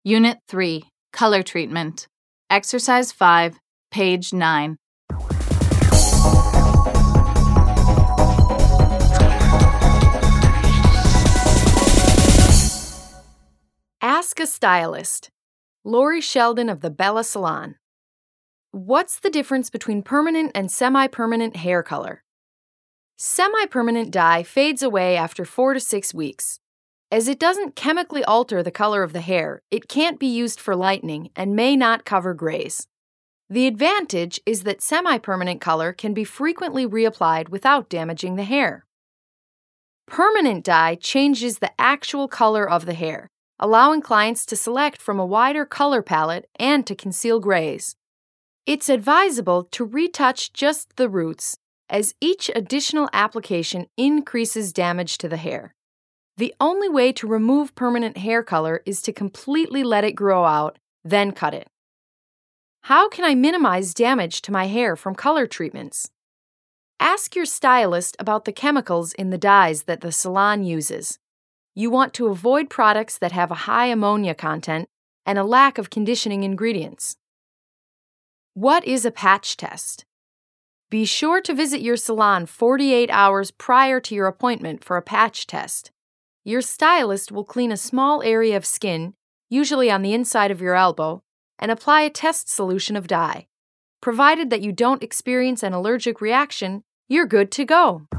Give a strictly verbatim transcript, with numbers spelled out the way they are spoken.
Unit three, Color Treatment. Exercise five, page nine. Ask a stylist. Lori Sheldon of the Bella Salon. What's the difference between permanent and semi-permanent hair color? Semi-permanent dye fades away after four to six weeks. As it doesn't chemically alter the color of the hair, it can't be used for lightening and may not cover grays. The advantage is that semi-permanent color can be frequently reapplied without damaging the hair. Permanent dye changes the actual color of the hair, allowing clients to select from a wider color palette and to conceal grays. It's advisable to retouch just the roots, as each additional application increases damage to the hair. The only way to remove permanent hair color is to completely let it grow out, then cut it. How can I minimize damage to my hair from color treatments? Ask your stylist about the chemicals in the dyes that the salon uses. You want to avoid products that have a high ammonia content and a lack of conditioning ingredients. What is a patch test? Be sure to visit your salon forty-eight hours prior to your appointment for a patch test. Your stylist will clean a small area of skin, usually on the inside of your elbow, and apply a test solution of dye. Provided that you don't experience an allergic reaction, you're good to go.